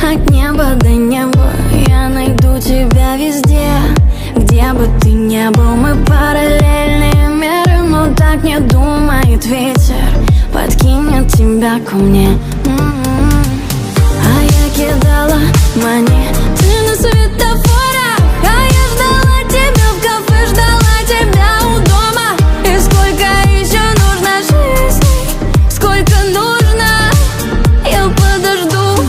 от неба до неба. Я найду тебя везде, где бы ты ни был. Мы параллельные миры, но так не думает ветер. Подкинет тебя ко мне. А я кидала монеты на светофорах, а я ждала тебя в кафе, ждала тебя у дома. И сколько еще нужно жизней, сколько нужно, я подожду.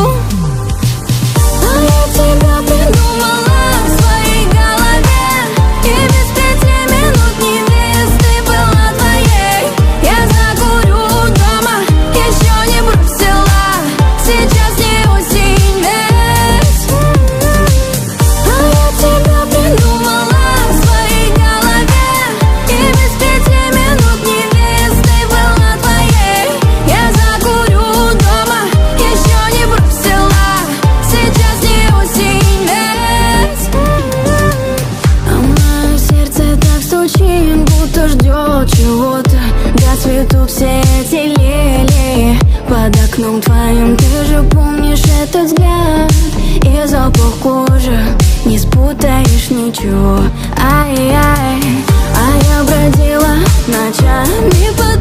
А я тебя придумала в своей голове, и без 5 минут невесты была твоей. Я закурю дома, еще не бросила, сейчас не осень ведь. А я тебя придумала в своей голове, и без 5 минут невесты была твоей. Я закурю дома, еще не бросила, сейчас не осень ведь. А мое сердце так стучит, будто ждет чего-то. Доцветут все эти лилии под окном твоим. Ты же помнишь этот взгляд и запах кожи, не спутаешь ничего. Ай-яй, а я бродила ночами по